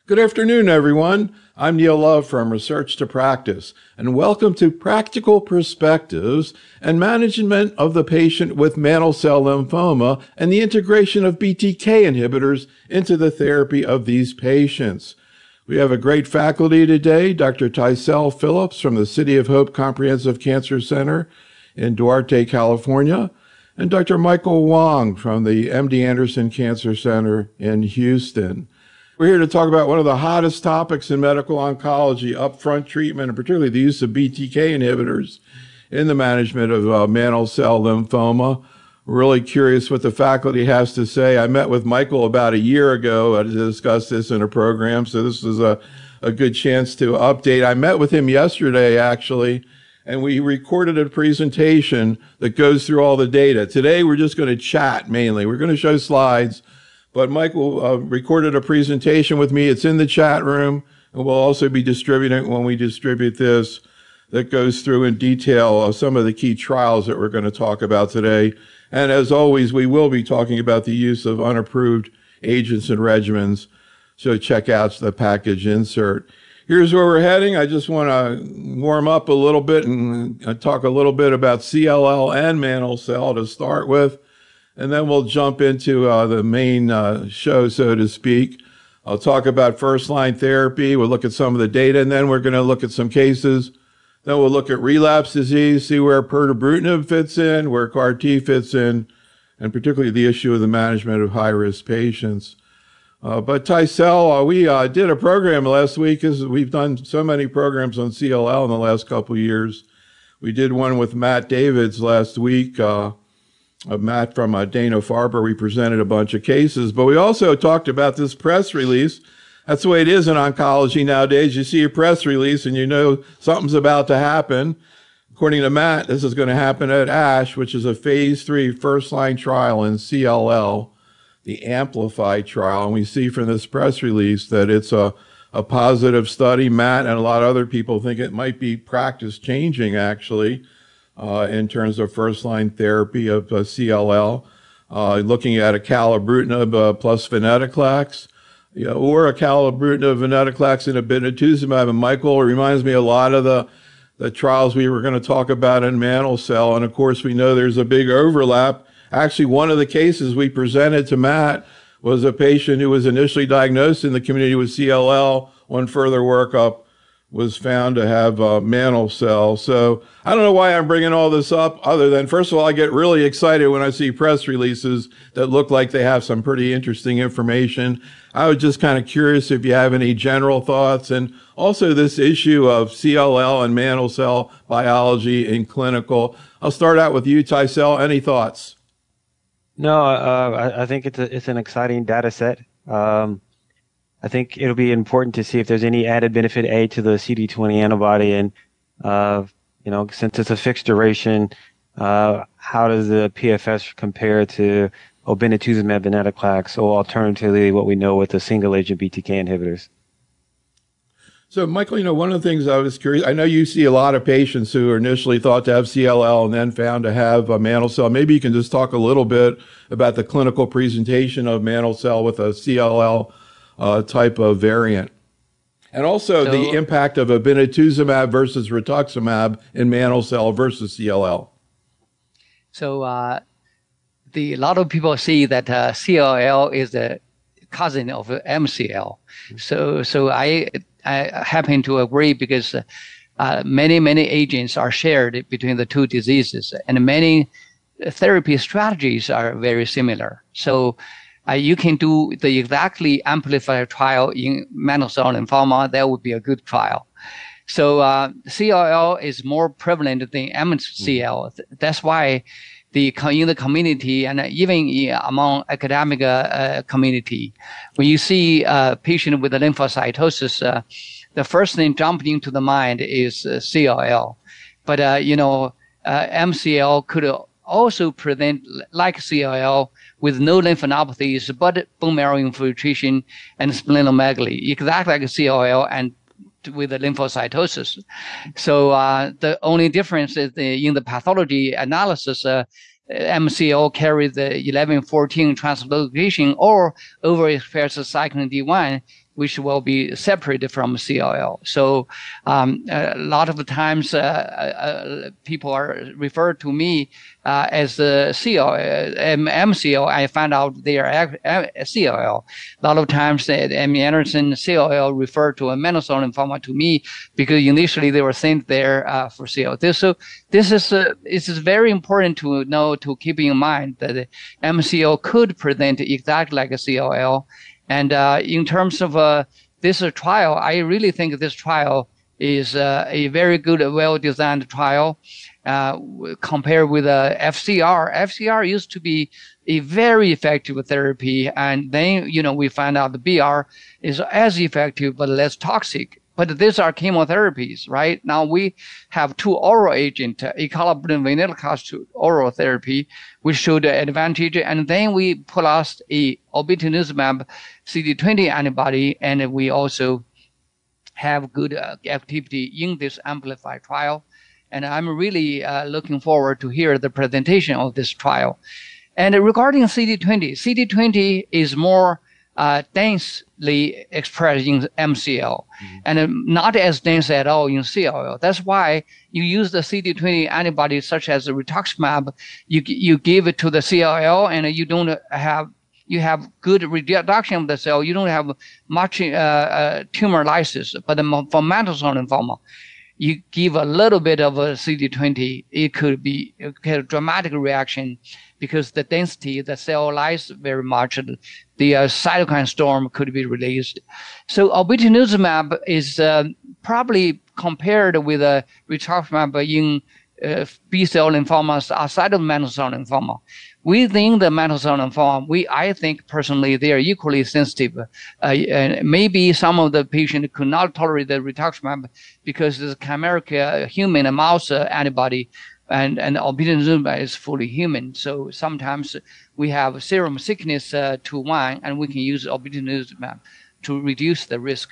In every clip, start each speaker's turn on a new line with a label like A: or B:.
A: Good afternoon, everyone. I'm Neil Love from Research to Practice, and welcome to Practical Perspectives and Management of the Patient with Mantle Cell Lymphoma and the integration of BTK inhibitors into the therapy of these patients. We have a great faculty today, Dr. Tycel Phillips from the City of Hope Comprehensive Cancer Center in Duarte, California, and Dr. Michael Wong from the MD Anderson Cancer Center in Houston. We're here to talk about one of the hottest topics in medical oncology, upfront treatment, and particularly the use of BTK inhibitors in the management of mantle cell lymphoma. Really curious what the faculty has to say. I met with Michael about a year ago to discuss this in a program, so this is a good chance to update. I met with him yesterday, actually, and we recorded a presentation that goes through all the data. Today, we're just going to chat mainly. We're going to show slides, but Michael recorded a presentation with me. It's in the chat room, and we'll also be distributing it when we distribute this, that goes through in detail some of the key trials that we're going to talk about today. And as always, we will be talking about the use of unapproved agents and regimens. So check out the package insert. Here's where we're heading. I just want to warm up a little bit and talk a little bit about CLL and mantle cell to start with. And then we'll jump into the main show, so to speak. I'll talk about first-line therapy. We'll look at some of the data, and then we're going to look at some cases. Then we'll look at relapse disease, see where pirtobrutinib fits in, where CAR-T fits in, and particularly the issue of the management of high-risk patients. But Tycel, we did a program last week, as we've done so many programs on CLL in the last couple of years. We did one with Matt Davids last week. Matt from Dana-Farber, we presented a bunch of cases, but we also talked about this press release. That's the way it is in oncology nowadays. You see a press release and you know something's about to happen. According to Matt, this is going to happen at ASH, which is a phase 3 first-line trial in CLL, the Amplify trial. And we see from this press release that it's a positive study. Matt and a lot of other people think it might be practice-changing, actually, in terms of first-line therapy of CLL, looking at acalabrutinib plus venetoclax, or acalabrutinib, venetoclax, and obinutuzumab. And Michael, it reminds me a lot of the trials we were going to talk about in mantle cell. And of course, we know there's a big overlap. Actually, one of the cases we presented to Matt was a patient who was initially diagnosed in the community with CLL. On further workup, was found to have mantle cell. So I don't know why I'm bringing all this up, other than, first of all, I get really excited when I see press releases that look like they have some pretty interesting information. I was just kind of curious if you have any general thoughts, and also this issue of CLL and mantle cell biology in clinical. I'll start out with you, Tycel. Any thoughts?
B: No, I think it's an exciting data set. I think it'll be important to see if there's any added benefit to the CD20 antibody, and since it's a fixed duration, how does the PFS compare to obinutuzumab, venetoclax, or alternatively what we know with the single agent BTK inhibitors?
A: So, Michael, one of the things I was curious, I know you see a lot of patients who are initially thought to have CLL and then found to have a mantle cell. Maybe you can just talk a little bit about the clinical presentation of mantle cell with a CLL type of variant. And also the impact of obinutuzumab versus rituximab in mantle cell versus CLL.
C: So a lot of people see that CLL is a cousin of MCL. So I happen to agree, because many agents are shared between the two diseases, and many therapy strategies are very similar. So you can do the exactly amplified trial in mantle cell lymphoma. That would be a good trial. So CLL is more prevalent than MCL. That's why in the community and even among academic community, when you see a patient with a lymphocytosis, the first thing jumping into the mind is CLL. But MCL could also present like CLL with no lymphadenopathies, but bone marrow infiltration and splenomegaly, exactly like CLL and with the lymphocytosis. So the only difference is in the pathology analysis, MCL carries the 11-14 translocation or overexpress cyclin D1 which will be separated from CLL. So a lot of the times people are referred to me as CLL, MCL. I found out they are CLL. A lot of times MD Anderson CLL referred to a mantle cell lymphoma to me because initially they were sent there for CLL. So this is very important to know, to keep in mind that MCL could present exactly like a CLL. And in terms of this trial, I really think this trial is a very good, well-designed trial compared with FCR. FCR used to be a very effective therapy, and then we find out the BR is as effective but less toxic. But these are chemotherapies, right? Now we have two oral agents, acalabrutinib, venetoclax oral therapy, which showed the advantage, and then we plus a obinutuzumab CD20 antibody, and we also have good activity in this amplified trial. And I'm really looking forward to hear the presentation of this trial. And regarding CD20 is more densely expressed in MCL and not as dense at all in CLL. That's why you use the CD20 antibodies such as rituximab. You give it to the CLL and you have good reduction of the cell. You don't have much tumor lysis. But for mantle cell lymphoma, you give a little bit of a CD20, it could be a dramatic reaction because the density, the cell lies very much, the cytokine storm could be released. So obinutuzumab is probably compared with rituximab in B-cell lymphomas outside of mantle cell lymphoma. Within the mantle cell lymphoma, I think personally they are equally sensitive. And maybe some of the patients could not tolerate the rituximab because it's chimeric human and mouse antibody, and obinutuzumab is fully human. So sometimes we have serum sickness to 1, and we can use obinutuzumab to reduce the risk.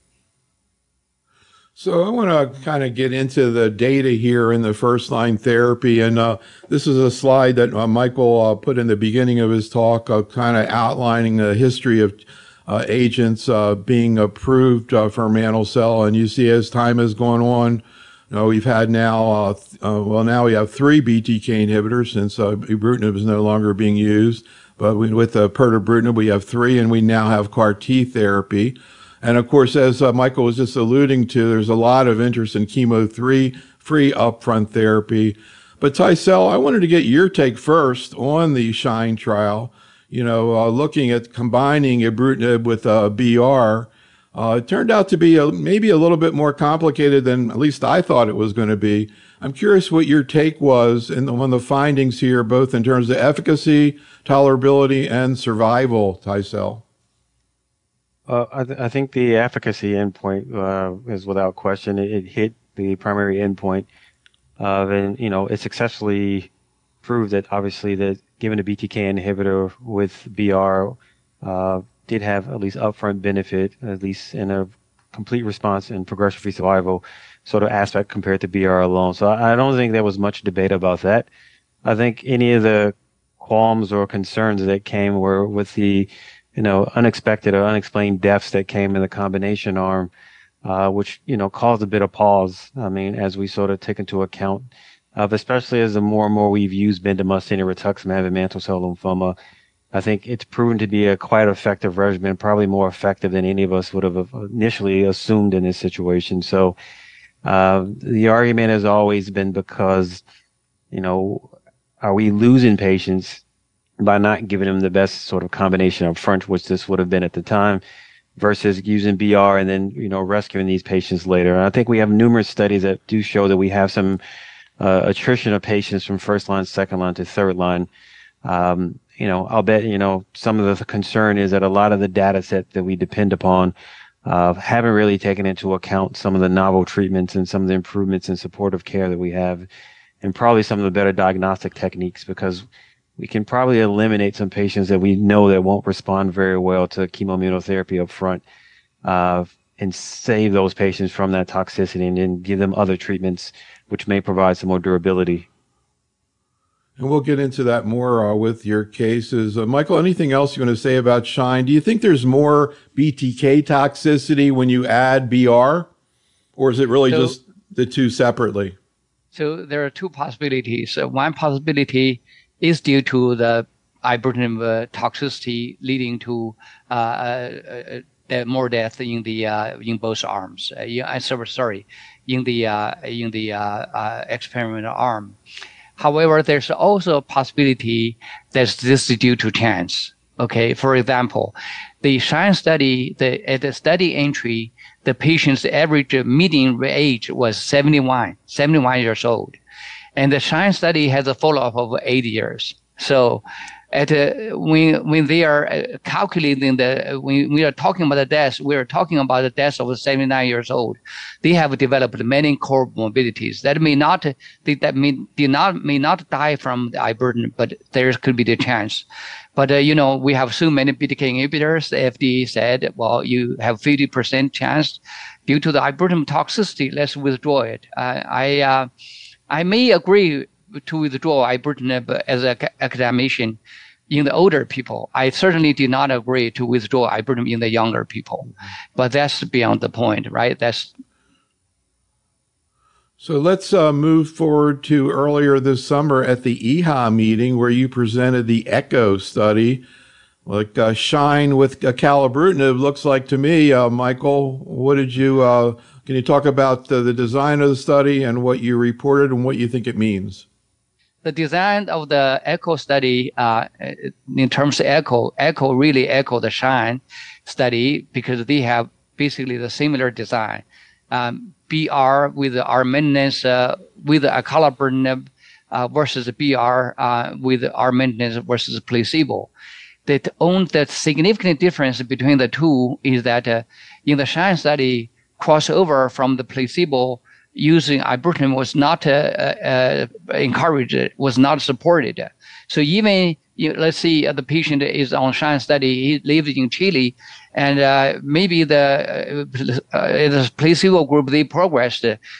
A: So I want to kind of get into the data here in the first-line therapy, and this is a slide that Michael put in the beginning of his talk, kind of outlining the history of agents being approved for mantle cell. And you see, as time has gone on, we've had now, now we have 3 BTK inhibitors since ibrutinib is no longer being used. But with pirtobrutinib, we have 3, and we now have CAR T therapy. And of course, as Michael was just alluding to, there's a lot of interest in chemo-free upfront therapy. But Tycel, I wanted to get your take first on the SHINE trial. Looking at combining ibrutinib with BR, it turned out to be maybe a little bit more complicated than at least I thought it was going to be. I'm curious what your take was on the findings here, both in terms of efficacy, tolerability, and survival, Tycel.
B: I think the efficacy endpoint is without question. It hit the primary endpoint, and it successfully proved that obviously that given a BTK inhibitor with BR did have at least upfront benefit, at least in a complete response and progression-free survival sort of aspect compared to BR alone. So I don't think there was much debate about that. I think any of the qualms or concerns that came were with the unexpected or unexplained deaths that came in the combination arm, which, caused a bit of pause. I mean, as we sort of take into account, especially as the more and more we've used bendamustine and rituximab in mantle cell lymphoma, I think it's proven to be a quite effective regimen, probably more effective than any of us would have initially assumed in this situation. So, the argument has always been because, are we losing patients by not giving them the best sort of combination up front, which this would have been at the time, versus using BR and then, rescuing these patients later. And I think we have numerous studies that do show that we have some attrition of patients from first line, second line to third line. I'll bet, some of the concern is that a lot of the data set that we depend upon haven't really taken into account some of the novel treatments and some of the improvements in supportive care that we have, and probably some of the better diagnostic techniques, because we can probably eliminate some patients that we know that won't respond very well to chemoimmunotherapy up front, and save those patients from that toxicity and then give them other treatments which may provide some more durability.
A: And we'll get into that more with your cases. Michael, anything else you want to say about SHINE? Do you think there's more BTK toxicity when you add BR? Or is it really just the two separately?
C: So there are two possibilities. One possibility is due to the ibrutinib toxicity leading to more death in the in both arms. In the experimental arm. However, there's also a possibility that this is due to chance. Okay, for example, the SHINE study, at the study entry, the patient's average median age was 71 years old. And the SHINE study has a follow-up of 8 years. So when they are calculating when we are talking about the deaths, we are talking about the deaths of 79 years old. They have developed many comorbidities that may not die from the ibrutinib, but there could be the chance. But we have so many BTK inhibitors. The FDA said, well, you have 50% chance due to the ibrutinib toxicity. Let's withdraw it. I may agree to withdraw ibrutinib as an academician in the older people. I certainly did not agree to withdraw ibrutinib in the younger people, but that's beyond the point, right?
A: So let's move forward to earlier this summer at the EHA meeting where you presented the ECHO study. Like SHINE with acalabrutinib looks like to me. Michael, what did you? Can you talk about the design of the study and what you reported and what you think it means?
C: The design of the ECHO study, in terms of ECHO really echo the SHINE study because they have basically the similar design. BR with R maintenance with acalabrutinib versus BR with R maintenance versus placebo. The significant difference between the two is that in the SHINE study, crossover from the placebo using ibrutinib was not encouraged, was not supported. So even let's see, the patient is on SHINE study, he lives in Chile, and maybe the placebo group they progressed.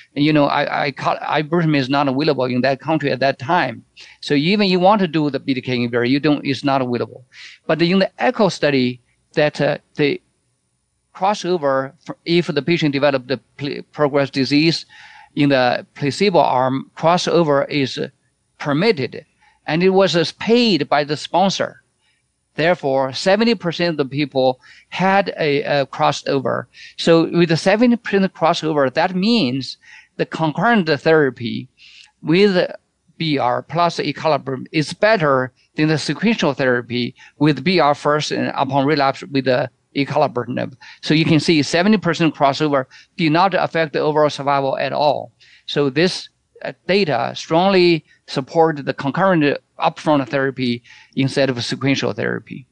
C: Ibrutinib is not available in that country at that time. So even you want to do the BTK inhibitor, it's not available. But in the ECHO study, that the crossover, if the patient developed the progressed disease in the placebo arm, crossover is permitted, and it was paid by the sponsor. Therefore, 70% of the people had a crossover. So with the 70% crossover, that means the concurrent therapy with BR plus acalabrutinib is better than the sequential therapy with BR first and upon relapse with the acalabrutinib. So you can see 70% crossover did not affect the overall survival at all. So this data strongly support the concurrent upfront therapy instead of sequential therapy.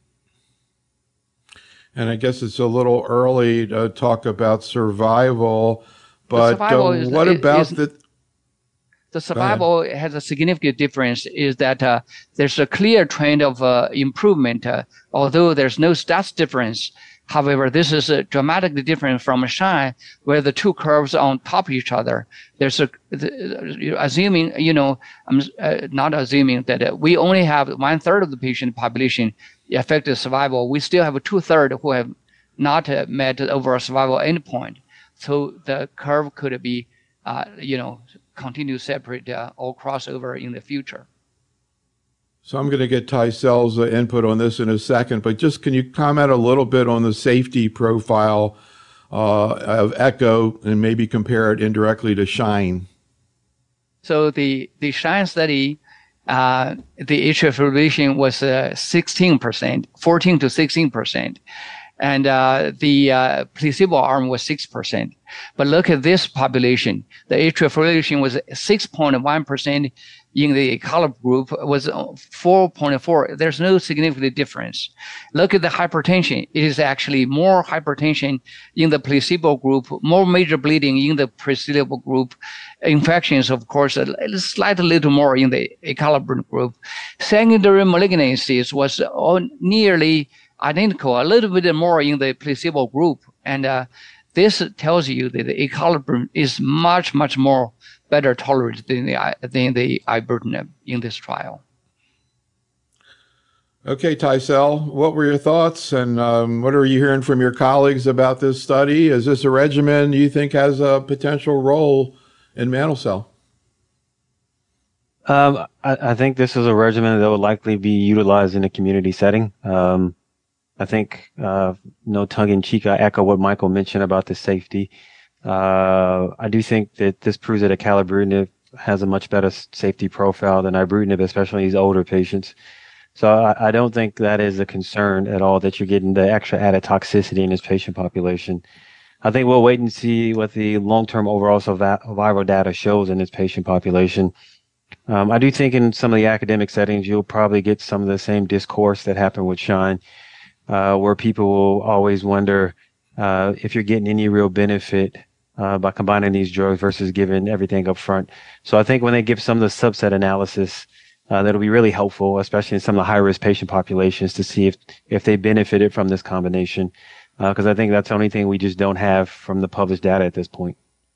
A: And I guess it's a little early to talk about survival, but what about
C: the survival has a significant difference is that there's a clear trend of improvement, although there's no stats difference. However, this is dramatically different from SHINE, where the two curves are on top of each other. I'm not assuming that we only have 1/3 of the patient population affected survival. We still have 2/3 who have not met the overall survival endpoint. So the curve could be, continue separate or crossover in the future.
A: So I'm going to get Taisel's input on this in a second, but just can you comment a little bit on the safety profile of ECHO and maybe compare it indirectly to SHINE?
C: So the SHINE study, the atrial fibrillation was 16%, 14 to 16%. And the placebo arm was 6%. But look at this population. The atrial fibrillation was 6.1%. In the acalabrutinib group was 4.4. There's no significant difference. Look at the hypertension. It is actually more hypertension in the placebo group, more major bleeding in the placebo group. Infections, of course, slightly little more in the acalabrutinib group. Secondary malignancies was nearly identical, a little bit more in the placebo group. And this tells you that the acalabrutinib is much, much more better tolerated than the ibrutinib in this trial.
A: Okay, Tysel, what were your thoughts, and what are you hearing from your colleagues about this study? Is this a regimen you think has a potential role in mantle cell?
B: I think this is a regimen that would likely be utilized in a community setting. I think, no tongue in cheek, I echo what Michael mentioned about the safety. I do think that this proves that acalabrutinib has a much better safety profile than ibrutinib, especially in these older patients. So I don't think that is a concern at all that you're getting the extra added toxicity in this patient population. I think we'll wait and see what the long-term overall survival data shows in this patient population. I do think in some of the academic settings, you'll probably get some of the same discourse that happened with Shine, where people will always wonder if you're getting any real benefit by combining these drugs versus giving everything up front. So I think when they give some of the subset analysis, that'll be really helpful, especially in some of the high-risk patient populations, to see if they benefited from this combination, because I think that's the only thing we just don't have from the published data at this point.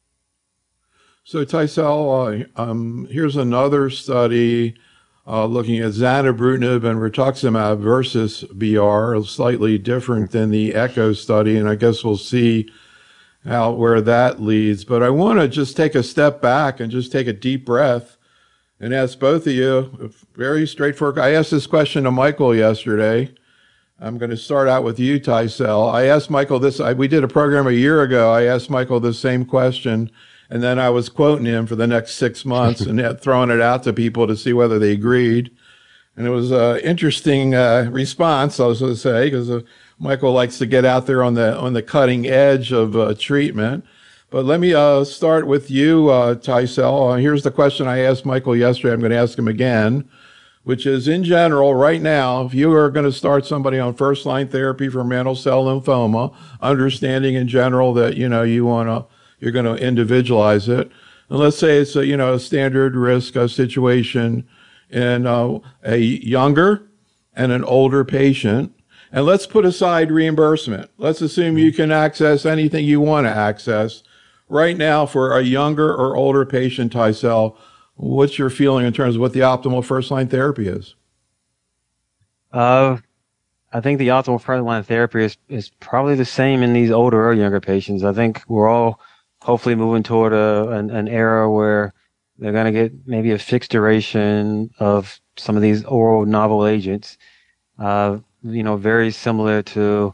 A: So, Tysel, here's another study looking at zanubrutinib and rituximab versus BR, slightly different than the ECHO study, and I guess we'll see where that leads. But I want to just take a step back and just take a deep breath and ask both of you, very straightforward. I asked this question to Michael yesterday. I'm going to start out with you, Tysel. I asked Michael this. We did a program a year ago. I asked Michael the same question, and then I was quoting him for the next 6 months and throwing it out to people to see whether they agreed. And it was an interesting response, I was going to say, because Michael likes to get out there on the cutting edge of treatment. But let me start with you, Tysel. Here's the question I asked Michael yesterday. I'm going to ask him again, which is, in general, right now, if you are going to start somebody on first-line therapy for mantle cell lymphoma, understanding in general that you're going to individualize it, and let's say it's a standard risk situation in a younger and an older patient. And let's put aside reimbursement. Let's assume you can access anything you want to access. Right now, for a younger or older patient, Tysel, what's your feeling in terms of what the optimal first-line therapy is?
B: I think the optimal first-line therapy is probably the same in these older or younger patients. I think we're all hopefully moving toward an era where they're going to get maybe a fixed duration of some of these oral novel agents, very similar to,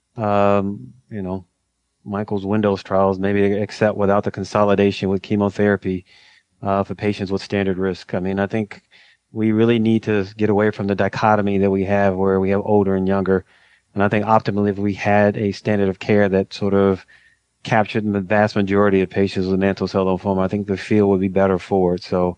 B: Michael's Windows trials, maybe except without the consolidation with chemotherapy for patients with standard risk. I mean, I think we really need to get away from the dichotomy that we have where we have older and younger. And I think optimally, if we had a standard of care that sort of captured the vast majority of patients with mantle cell lymphoma, I think the field would be better for it. So,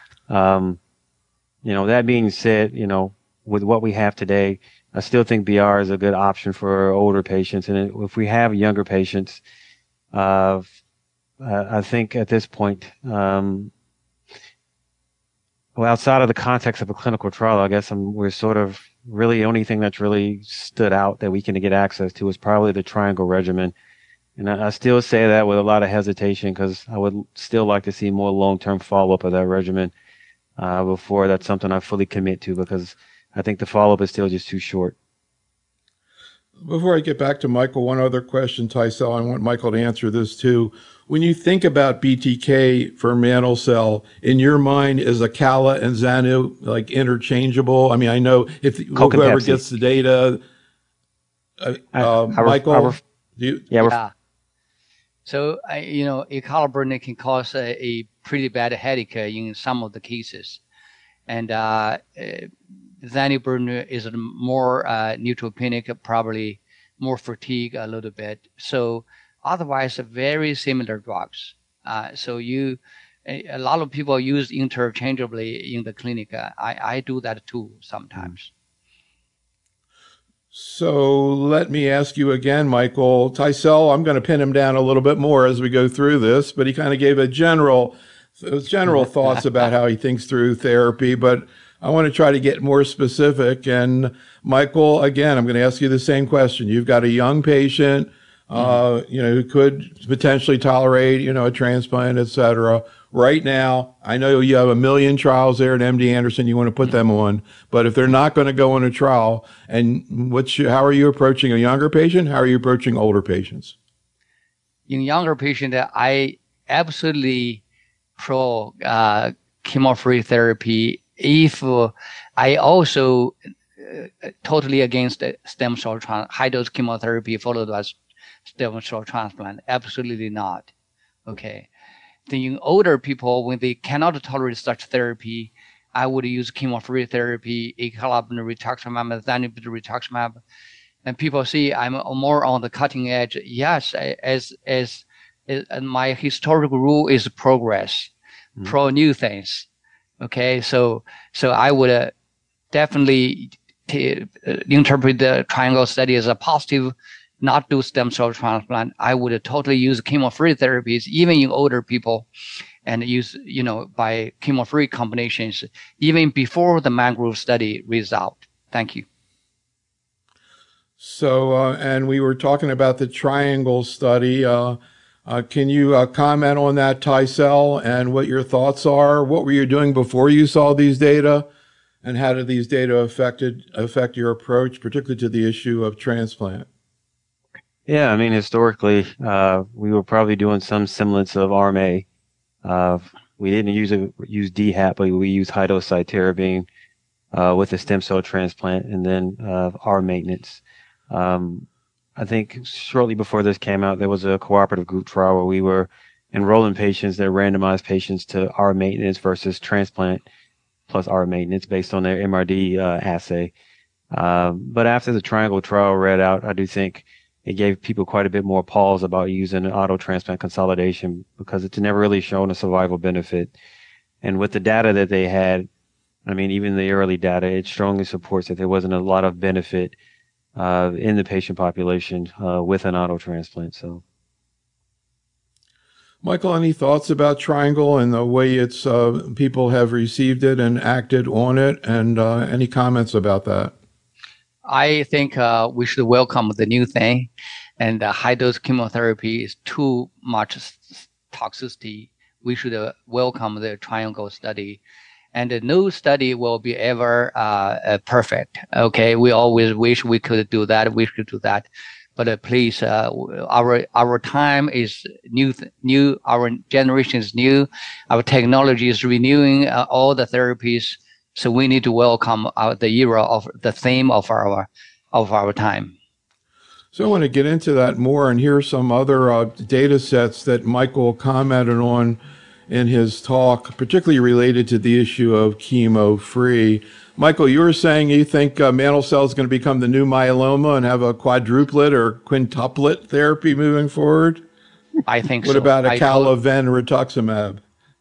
B: that being said, with what we have today, I still think BR is a good option for older patients. And if we have younger patients, I think at this point, outside of the context of a clinical trial, I guess we're sort of really the only thing that's really stood out that we can get access to is probably the triangle regimen. And I still say that with a lot of hesitation because I would still like to see more long-term follow-up of that regimen before that's something I fully commit to, because I think the follow-up is still just too short.
A: Before I get back to Michael, one other question, Tysel. I want Michael to answer this too. When you think about BTK for mantle cell, in your mind, is Acala and Zanu like interchangeable? I mean, I know if whoever gets the data, Michael, do you?
C: Yeah. So, acalabrutinib can cause a pretty bad headache in some of the cases. And zanubrutinib is more neutropenic, probably more fatigue a little bit. So otherwise, very similar drugs. So a lot of people use interchangeably in the clinic. I do that too sometimes.
A: So let me ask you again, Michael. Tysel, I'm going to pin him down a little bit more as we go through this, but he kind of gave a general thoughts about how he thinks through therapy, but I want to try to get more specific. And Michael, again, I'm going to ask you the same question. You've got a young patient, who could potentially tolerate, a transplant, et cetera. Right now, I know you have 1 million trials there at MD Anderson you want to put them on, but if they're not going to go on a trial, and how are you approaching a younger patient? How are you approaching older patients?
C: In younger patients, I absolutely pro chemo-free therapy. If I also totally against stem cell high-dose chemotherapy followed by stem cell transplant. Absolutely not. Okay. Then in older people, when they cannot tolerate such therapy, I would use chemo-free therapy, acalabrutinib, rituximab, zanubrutinib, rituximab. And people see I'm more on the cutting edge. Yes, as my historical rule is progress, pro new things. Okay, so I would definitely interpret the triangle study as a positive, not do stem cell transplant. I would totally use chemo-free therapies, even in older people, and use, by chemo-free combinations, even before the mangrove study reads out. Thank you.
A: So, and we were talking about the triangle study. Can you comment on that, Tycel, and what your thoughts are? What were you doing before you saw these data? And how did these data affect your approach, particularly to the issue of transplant?
B: Yeah, I mean, historically, we were probably doing some semblance of RMA. We didn't use DHAP, but we used high-dose cytarabine with a stem cell transplant, and then our maintenance. I think shortly before this came out, there was a cooperative group trial where we were enrolling patients that randomized patients to our maintenance versus transplant plus our maintenance based on their MRD assay. But after the triangle trial read out, I do think it gave people quite a bit more pause about using an auto transplant consolidation because it's never really shown a survival benefit. And with the data that they had, I mean, even the early data, it strongly supports that there wasn't a lot of benefit in the patient population with an auto transplant. So,
A: Michael, any thoughts about Triangle and the way it's people have received it and acted on it, and any comments about that?
C: I think we should welcome the new thing, and high-dose chemotherapy is too much toxicity. We should welcome the Triangle study. And no study will be ever perfect. Okay, we always wish we could do that. We should do that, but please, our time is new. Our generation is new. Our technology is renewing all the therapies. So we need to welcome the era of the theme of our time.
A: So I want to get into that more and hear some other data sets that Michael commented on in his talk, particularly related to the issue of chemo-free. Michael, you were saying you think mantle cell is going to become the new myeloma and have a quadruplet or quintuplet therapy moving forward?
C: I think
A: so. What about acalabrutinib, rituximab?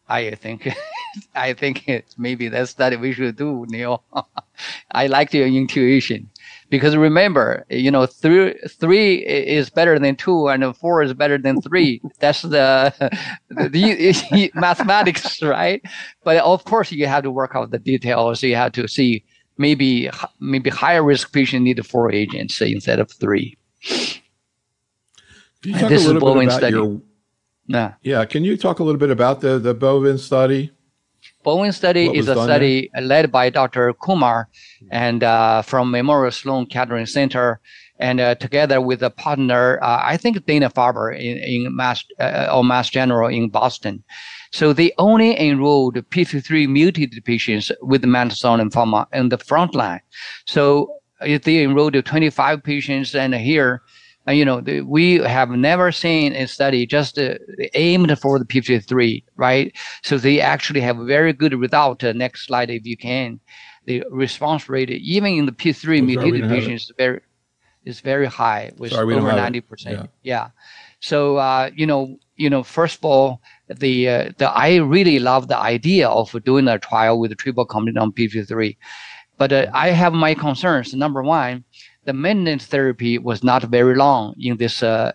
C: I think maybe that study we should do, Neil. I like your intuition. Because remember, three is better than 2 and 4 is better than 3. That's the mathematics, right? But of course, you have to work out the details. You have to see maybe higher risk patient need 4 agents instead of 3.
A: Can you talk a little bit about Yeah, can you talk a little bit about the Bovin study?
C: Bovin study is a study led by Dr. Kumar and from Memorial Sloan Kettering Center, and together with a partner, I think Dana-Farber in Mass General in Boston. So they only enrolled p53 mutated patients with mantle cell lymphoma in the front line. So they enrolled 25 patients, and here, we have never seen a study just aimed for the p53, right? So they actually have a very good result. Next slide, if you can. The response rate, even in the p3 mutated patients, is very high, with over 90%. Yeah. So first of all, I really love the idea of doing a trial with a triple combination on p53, but I have my concerns. Number one, the maintenance therapy was not very long in this. I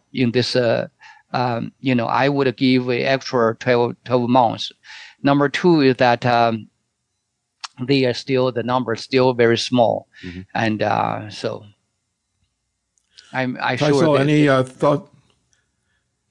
C: would give an extra 12 months. Number two is that the number is still very small, and so I
A: sure. Any thought?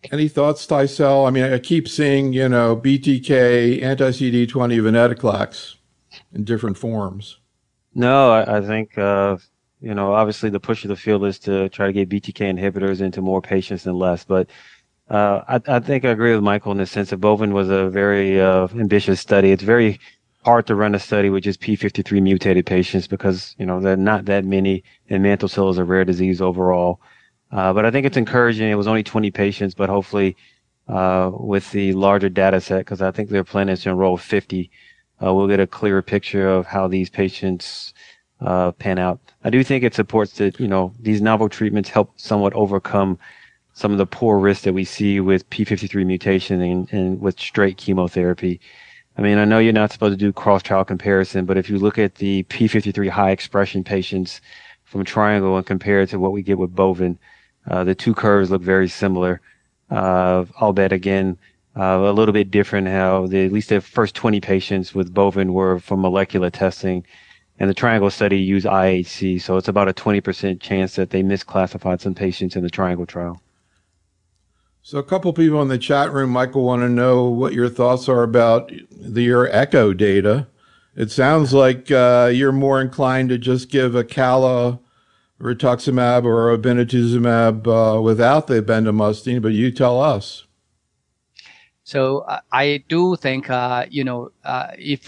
A: Any thoughts, Tysel? I mean, I keep seeing, BTK, anti-CD20, venetoclax in different forms.
B: No, I think, obviously the push of the field is to try to get BTK inhibitors into more patients than less. But I think I agree with Michael in the sense that Bovin was a very ambitious study. It's very hard to run a study with just P53 mutated patients because, there are not that many, and mantle cell is a rare disease overall. But I think it's encouraging. It was only 20 patients, but hopefully with the larger data set, because I think their plan is to enroll 50, we'll get a clearer picture of how these patients pan out. I do think it supports that, these novel treatments help somewhat overcome some of the poor risk that we see with P53 mutation and with straight chemotherapy. I mean, I know you're not supposed to do cross-trial comparison, but if you look at the P53 high expression patients from Triangle and compare it to what we get with Bovin, the two curves look very similar. Albeit again, a little bit different how at least the first 20 patients with Bovin were from molecular testing, and the Triangle study used IHC. So it's about a 20% chance that they misclassified some patients in the Triangle trial.
A: So a couple people in the chat room, Michael, want to know what your thoughts are about your echo data. It sounds like you're more inclined to just give a rituximab or obinutuzumab without the bendamustine, but you tell us.
C: So I do think, if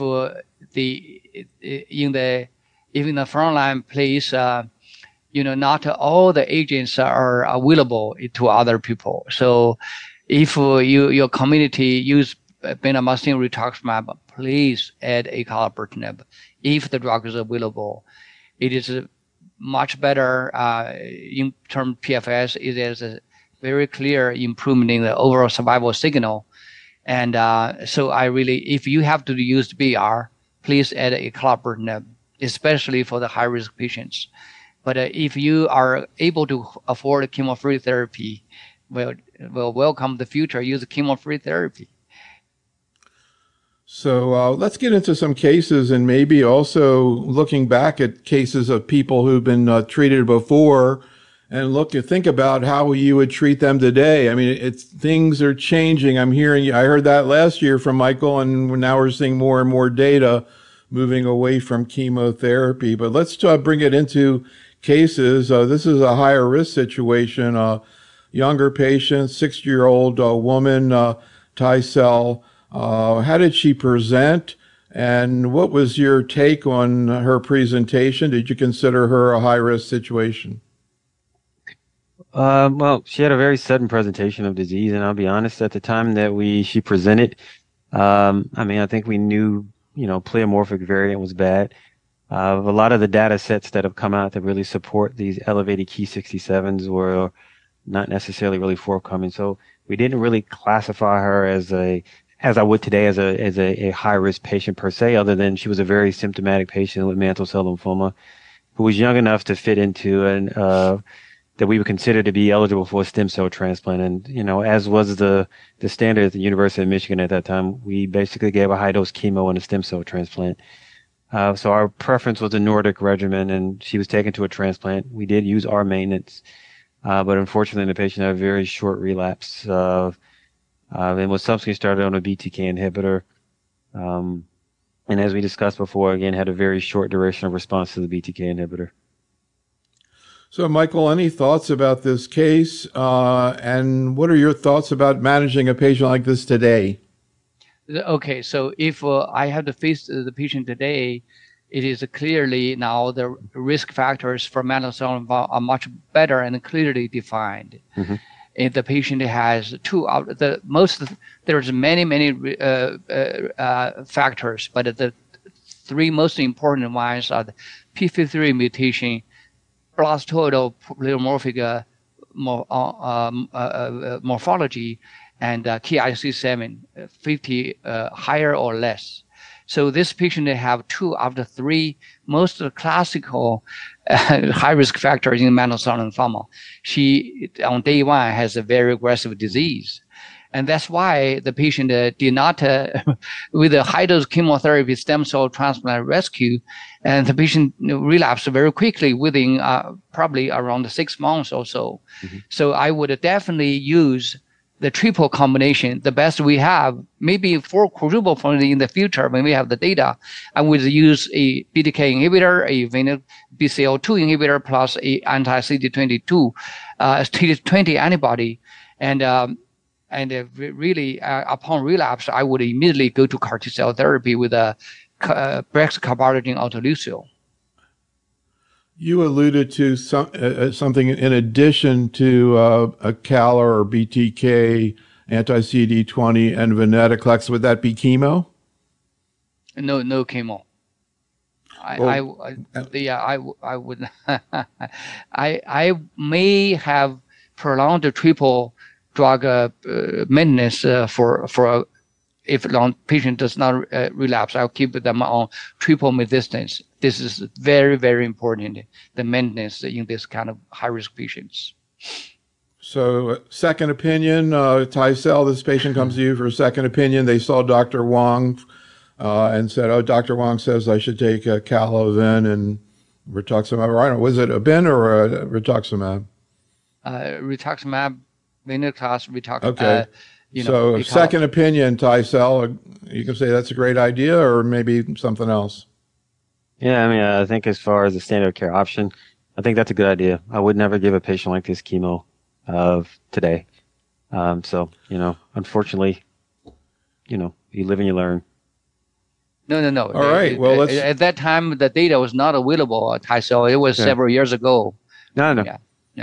C: in the frontline place, not all the agents are available to other people. So if your community use bendamustine rituximab, please add acalabrutinib if the drug is available. It is much better in terms of PFS. It is a very clear improvement in the overall survival signal. And so if you have to use BR, please add acalabrutinib, especially for the high-risk patients. But if you are able to afford chemo-free therapy, we'll welcome the future. Use chemo-free therapy.
A: So let's get into some cases and maybe also looking back at cases of people who've been treated before and think about how you would treat them today. I mean, things are changing. I heard that last year from Michael, and now we're seeing more and more data moving away from chemotherapy. But let's bring it into cases. This is a higher risk situation. Younger patient, 60-year-old woman, Tysel. How did she present, and what was your take on her presentation? Did you consider her a high-risk situation?
B: Well, she had a very sudden presentation of disease, and I'll be honest, at the time that she presented, I think we knew, pleomorphic variant was bad. A lot of the data sets that have come out that really support these elevated Ki-67s were not necessarily really forthcoming. So we didn't really classify her as I would today as a high risk patient per se, other than she was a very symptomatic patient with mantle cell lymphoma who was young enough to fit into that we would consider to be eligible for a stem cell transplant. And, as was the standard at the University of Michigan at that time, we basically gave a high dose chemo and a stem cell transplant. So our preference was a Nordic regimen, and she was taken to a transplant. We did use our maintenance, but unfortunately the patient had a very short relapse, and was subsequently started on a BTK inhibitor. And as we discussed before, again, had a very short duration of response to the BTK inhibitor.
A: So, Michael, any thoughts about this case? And what are your thoughts about managing a patient like this today?
C: Okay, so if I have to face the patient today, it is clearly now the risk factors for mantle cell lymphoma are much better and clearly defined. Mm-hmm. If the patient has there's many factors, but the three most important ones are the P53 mutation, blastoidal pleomorphic morphology, and Ki-67, 50 higher or less. So this patient have two of the three most classical high-risk factors in mantle cell lymphoma. She, on day one, has a very aggressive disease. And that's why the patient did not, with a high-dose chemotherapy stem cell transplant rescue, and the patient relapsed very quickly within probably around 6 months or so. Mm-hmm. So I would definitely use the triple combination, the best we have, maybe for quadruple formulation in the future when we have the data, I would use a BTK inhibitor, a BCL2 inhibitor, plus a anti-CD22 CD20 antibody, and really upon relapse, I would immediately go to CAR T-cell therapy with a Brexacabartine autoleucel.
A: You alluded to something in addition to a CALR or BTK, anti-CD20, and venetoclax. Would that be chemo?
C: No chemo. I would. I may have prolonged the triple drug maintenance for if long patient does not relapse. I'll keep them on triple resistance. This is very, very important, the maintenance in this kind of high-risk patients.
A: So second opinion, Tycel, this patient comes to you for a second opinion. They saw Dr. Wang and said, oh, Dr. Wang says I should take Calo-Ven and rituximab. I don't know, was it a Ben or a rituximab?
C: Rituximab, venetoclax, rituximab.
A: Okay. So second opinion, Tycel, you can say that's a great idea or maybe something else.
B: Yeah, I mean, I think as far as the standard of care option, I think that's a good idea. I would never give a patient like this chemo today. So, unfortunately, you live and you learn.
C: No.
A: All right. Well,
C: at that time, the data was not available at Tycel. It was several years ago.
B: No.
C: Yeah.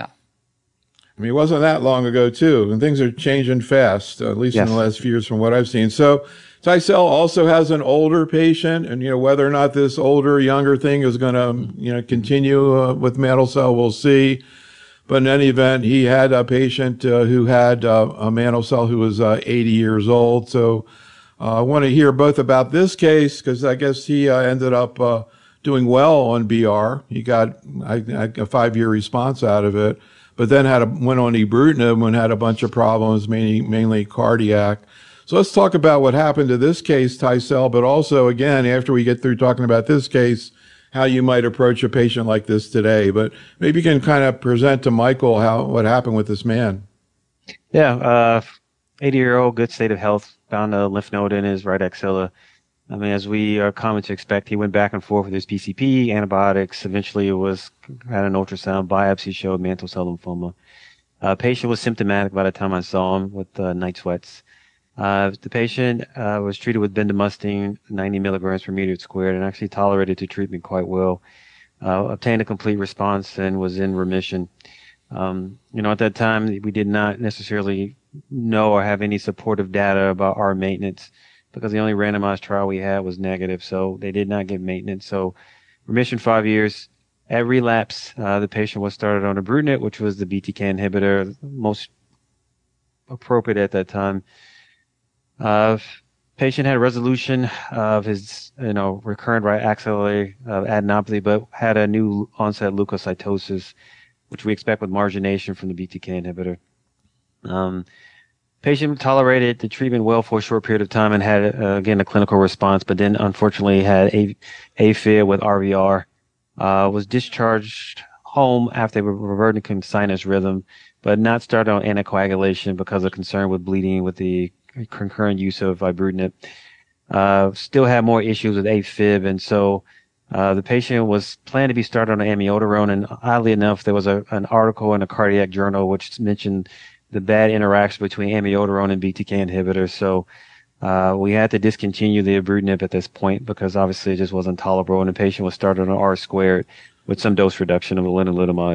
A: I mean, it wasn't that long ago, too, and things are changing fast, at least in the last few years from what I've seen. So Tycel also has an older patient, and, whether or not this older, younger thing is going to, continue with mantle cell, we'll see. But in any event, he had a patient who had a mantle cell who was 80 years old. So I want to hear both about this case, because I guess he ended up doing well on BR. He got a 5-year response out of it. But then went on ibrutinib and had a bunch of problems, mainly cardiac. So let's talk about what happened to this case, Tycel, but also, again, after we get through talking about this case, how you might approach a patient like this today. But maybe you can kind of present to Michael what happened with this man.
B: Yeah, 80-year-old, good state of health, found a lymph node in his right axilla. I mean, as we are common to expect, he went back and forth with his PCP, antibiotics. Eventually, had an ultrasound biopsy showed mantle cell lymphoma. Patient was symptomatic by the time I saw him with night sweats. The patient was treated with bendamustine, 90 milligrams per meter squared, and actually tolerated the treatment quite well. Obtained a complete response and was in remission. At that time, we did not necessarily know or have any supportive data about our maintenance, because the only randomized trial we had was negative, so they did not get maintenance. So remission 5 years. At relapse, the patient was started on ibrutinib, which was the BTK inhibitor, most appropriate at that time. Patient had a resolution of his, recurrent right axillary adenopathy, but had a new onset leukocytosis, which we expect with margination from the BTK inhibitor. Patient tolerated the treatment well for a short period of time and had, again, a clinical response, but then unfortunately had AFib with RVR. Was discharged home after they were reverting to sinus rhythm, but not started on anticoagulation because of concern with bleeding with the concurrent use of ibrutinib. Still had more issues with AFib, and so the patient was planned to be started on amiodarone, and oddly enough, there was an article in a cardiac journal which mentioned the bad interaction between amiodarone and BTK inhibitors. So we had to discontinue the ibrutinib at this point because obviously it just wasn't tolerable, and the patient was started on R squared with some dose reduction of lenalidomide.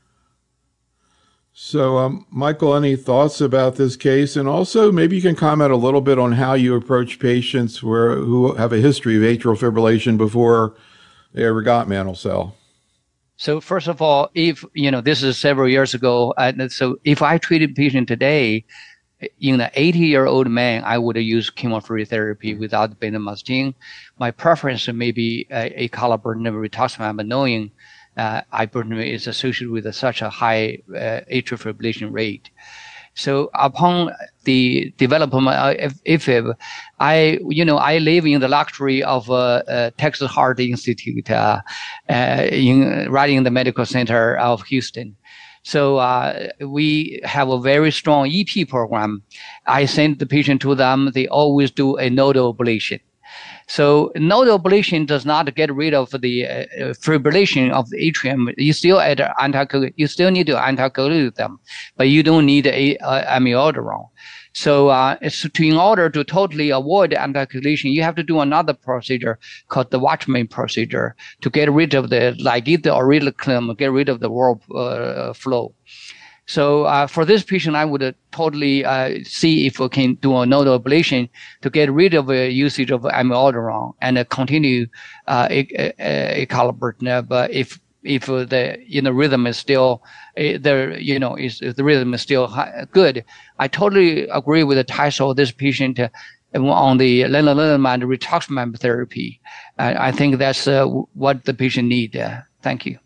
A: So, Michael, any thoughts about this case? And also, maybe you can comment a little bit on how you approach patients who have a history of atrial fibrillation before they ever got mantle cell.
C: So first of all, if, this is several years ago, so if I treated a patient today, in an 80-year-old man, I would use chemotherapy therapy without bendamustine. My preference may be a acalabrutinib rituximab, but knowing ibrutinib is associated with such a high atrial fibrillation rate. So upon the development of AFib, I live in the luxury of Texas Heart Institute right in the medical center of Houston. So we have a very strong EP program. I send the patient to them. They always do a nodal ablation. So nodal ablation does not get rid of the fibrillation of the atrium. You still need to anticoagulate them, but you don't need amiodarone. So in order to totally avoid anticoagulation, you have to do another procedure called the Watchman procedure to get rid of the auriculum, get rid of the wall flow. So for this patient, I would totally see if we can do a nodal ablation to get rid of usage of amiodarone and continue acalabrutinib. But if the rhythm is still if the rhythm is still good, I totally agree with the title of this patient on the lenalidomide rituximab therapy. I think that's what the patient need. Thank you.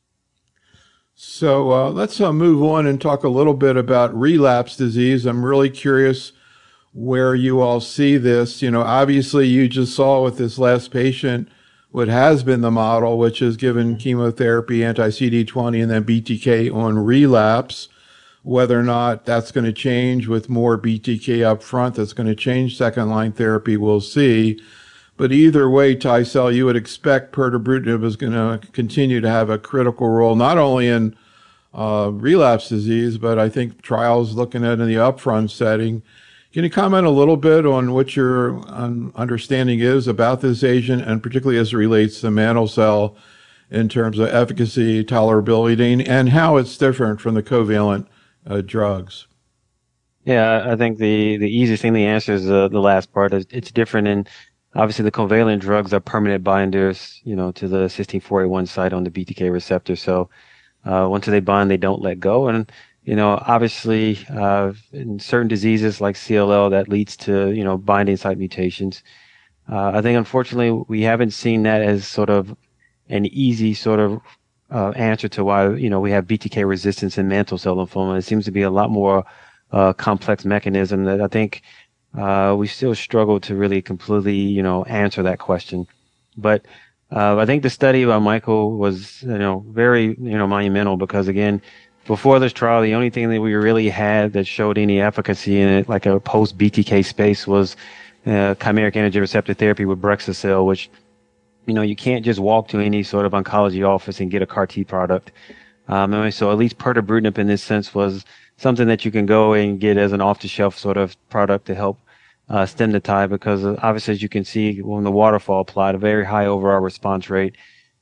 A: So let's move on and talk a little bit about relapse disease. I'm really curious where you all see this. Obviously you just saw with this last patient what has been the model, which is given chemotherapy, anti-CD20, and then BTK on relapse. Whether or not that's going to change with more BTK up front, that's going to change second-line therapy, we'll see. But either way, Taisel, you would expect pirtobrutinib is going to continue to have a critical role, not only in relapse disease, but I think trials looking at in the upfront setting. Can you comment a little bit on what your understanding is about this agent, and particularly as it relates to mantle cell in terms of efficacy, tolerability, and how it's different from the covalent drugs?
B: Yeah, I think the easiest thing to answer is the last part. It's different, and obviously the covalent drugs are permanent binders, to the cysteine 481 site on the BTK receptor. So once they bind, they don't let go. And obviously, in certain diseases like CLL, that leads to, binding site mutations. I think, unfortunately, we haven't seen that as sort of an easy sort of answer to why, we have BTK resistance in mantle cell lymphoma. It seems to be a lot more complex mechanism that I think we still struggle to really completely, answer that question. But I think the study by Michael was, very, monumental, because, again, before this trial, the only thing that we really had that showed any efficacy in it, like a post-BTK space, was chimeric antigen receptor therapy with Brexucil, which, you can't just walk to any sort of oncology office and get a CAR T product. So at least pirtobrutinib in this sense was something that you can go and get as an off-the-shelf sort of product to help stem the tide, because obviously, as you can see, when the waterfall applied, a very high overall response rate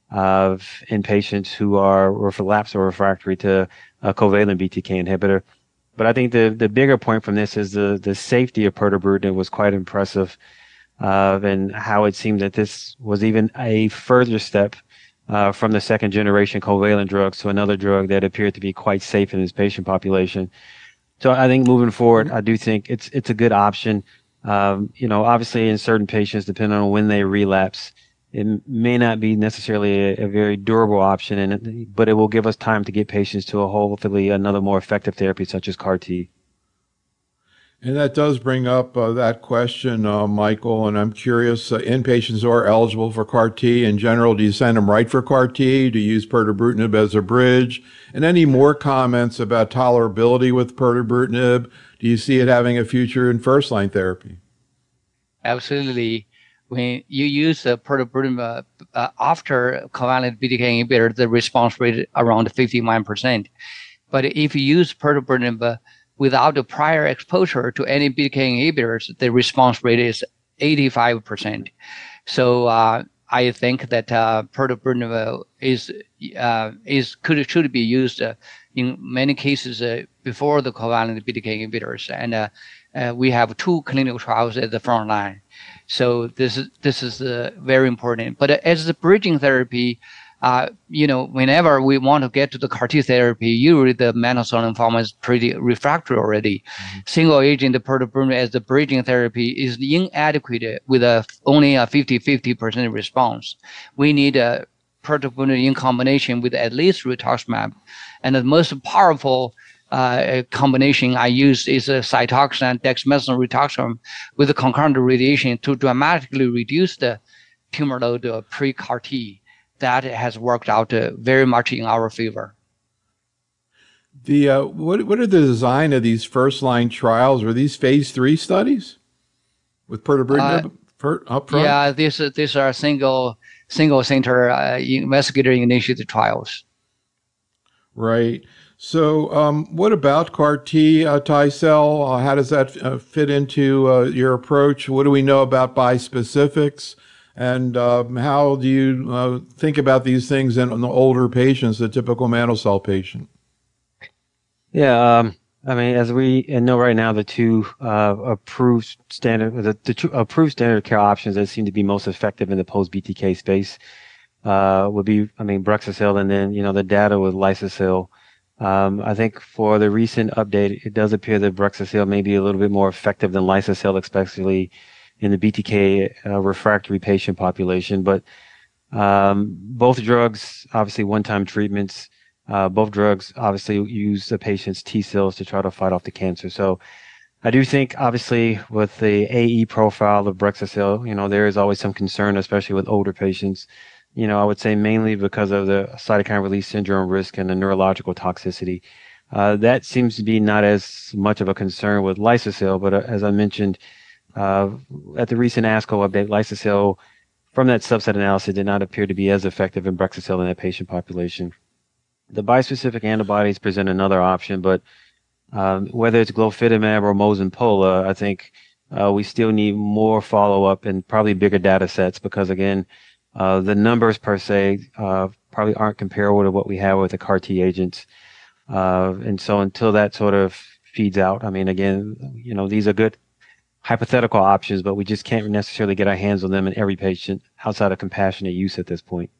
B: in patients who are relapsed or refractory to a covalent BTK inhibitor. But I think the bigger point from this is the safety of pirtobrutinib was quite impressive, and how it seemed that this was even a further step from the second generation covalent drugs to another drug that appeared to be quite safe in this patient population. So I think moving forward, I do think it's a good option. Obviously in certain patients, depending on when they relapse, it may not be necessarily a very durable option, but it will give us time to get patients to hopefully another more effective therapy such as CAR T.
A: And that does bring up that question, Michael, and I'm curious, inpatients who are eligible for CAR T in general, do you send them right for CAR T? Do you use pirtobrutinib as a bridge? And any more comments about tolerability with pirtobrutinib? Do you see it having a future in first-line therapy?
C: Absolutely. When you use pirtobrutinib after covalent BTK inhibitor, the response rate is around 51%. But if you use pirtobrutinib without a prior exposure to any BTK inhibitors, the response rate is 85%. So I think that pirtobrutinib should be used in many cases before the covalent BTK inhibitors, and we have 2 clinical trials at the front line. So this is very important. But as the bridging therapy, whenever we want to get to the CAR T therapy, usually the mantle cell lymphoma is pretty refractory already. Mm-hmm. Single agent pirtobrutinib as the bridging therapy is inadequate with only a 50% response. We need a pirtobrutinib in combination with at least rituximab, and the most powerful combination I use is a Cytoxan, dexamethasone, rituximab with a concurrent radiation to dramatically reduce the tumor load pre-CAR T. That has worked out very much in our favor.
A: What are the design of these first line trials? Are these phase 3 studies with pirtobrutinib up front?
C: Yeah, these are single center investigator initiated trials.
A: Right. So, what about CAR T, Tycel? How does that fit into your approach? What do we know about bispecifics? And how do you think about these things in the older patients, the typical mantle cell patient?
B: Yeah, I mean, as we know right now, the two approved standard of care options that seem to be most effective in the post BTK space would be, I mean, Brexucil, and then the data with Lysocil. I think for the recent update, it does appear that Brexucil may be a little bit more effective than Lysocil, especially in the BTK refractory patient population. But both drugs, obviously one-time treatments. Both drugs obviously use the patient's T cells to try to fight off the cancer. So I do think, obviously, with the AE profile of Brexucil, there is always some concern, especially with older patients. I would say mainly because of the cytokine release syndrome risk and the neurological toxicity. That seems to be not as much of a concern with Lysocil, but as I mentioned, at the recent ASCO update, Lysocil, from that subset analysis, did not appear to be as effective in Brexucil in that patient population. The bispecific antibodies present another option, but whether it's glofitamab or Mosun-Pola, I think we still need more follow-up and probably bigger data sets because, again, the numbers per se probably aren't comparable to what we have with the CAR T agents. And so until that sort of feeds out, I mean, again, these are good hypothetical options, but we just can't necessarily get our hands on them in every patient outside of compassionate use at this point.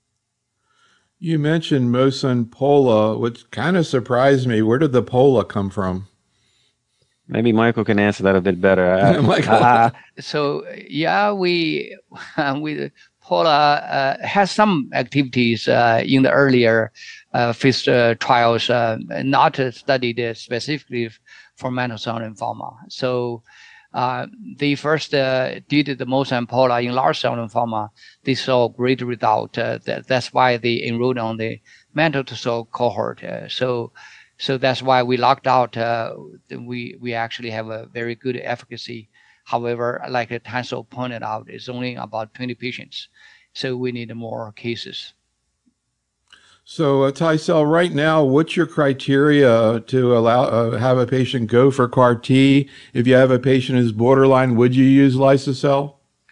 A: You mentioned Mosun-Pola, which kind of surprised me. Where did the Pola come from?
B: Maybe Michael can answer that a bit better.
C: So yeah, we Pola has some activities in the earlier phase trials, not studied specifically for mantle cell lymphoma. So they first did the Mosun-Pola in large cell lymphoma. They saw great result. That's why they enrolled on the mantle cell cohort. So that's why we locked out. We actually have a very good efficacy. However, like Tansel pointed out, it's only about 20 patients. So we need more cases.
A: So, Tycel, right now, what's your criteria to allow have a patient go for CAR T? If you have a patient who's borderline, would you use Lysocil?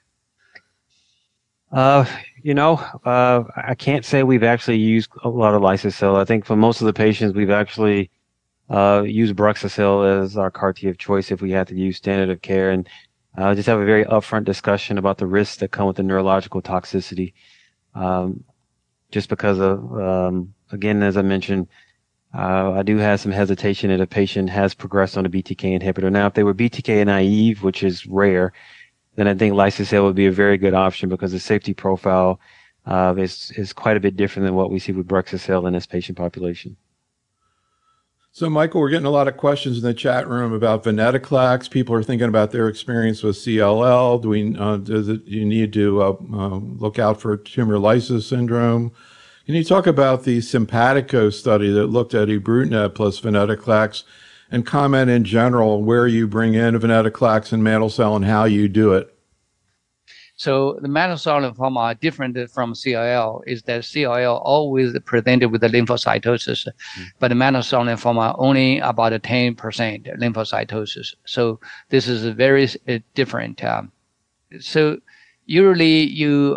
B: I can't say we've actually used a lot of Lysocil. I think for most of the patients, we've actually used Brexucil as our CAR T of choice if we had to use standard of care, and just have a very upfront discussion about the risks that come with the neurological toxicity. Just because of, again, as I mentioned, I do have some hesitation that a patient has progressed on a BTK inhibitor. Now, if they were BTK naive, which is rare, then I think Lysocil would be a very good option because the safety profile is quite a bit different than what we see with Brexucil in this patient population.
A: So, Michael, we're getting a lot of questions in the chat room about venetoclax. People are thinking about their experience with CLL. Do you need to look out for tumor lysis syndrome? Can you talk about the Simpatico study that looked at ibrutinib plus venetoclax and comment in general where you bring in venetoclax and mantle cell and how you do it?
C: So the mantle cell lymphoma, different from CLL, is that CLL always presented with the lymphocytosis, but the mantle cell lymphoma only about 10% lymphocytosis. So this is very different. So usually you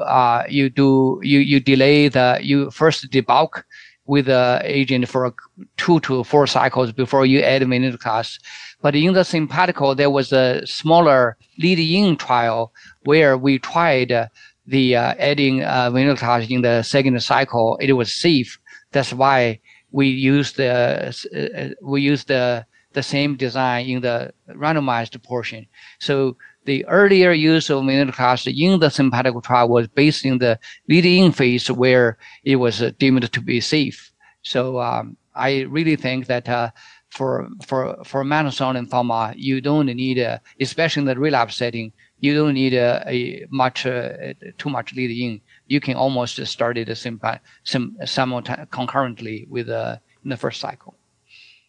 C: delay you first debulk with the agent for 2 to 4 cycles before you add venetoclax. But in the Simpatico, there was a smaller lead-in trial where we tried adding venetoclax in the second cycle. It was safe. That's why we used the same design in the randomized portion. So the earlier use of venetoclax in the Simpatico trial was based in the lead-in phase where it was deemed to be safe. So I really think that for mantle cell lymphoma, you don't need, especially in the relapse setting, you don't need too much lead-in. You can almost start it concurrently with in the first cycle.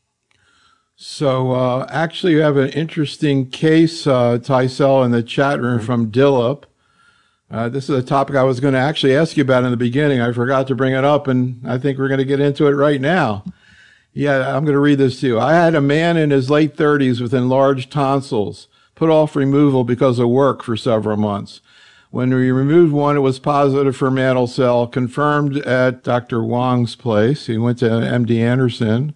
A: So actually, you have an interesting case, Tysel, in the chat room from Dillip. This is a topic I was going to actually ask you about in the beginning. I forgot to bring it up, and I think we're going to get into it right now. Yeah, I'm going to read this to you. I had a man in his late 30s with enlarged tonsils, put off removal because of work for several months. When we removed one, it was positive for mantle cell, confirmed at Dr. Wang's place. He went to MD Anderson.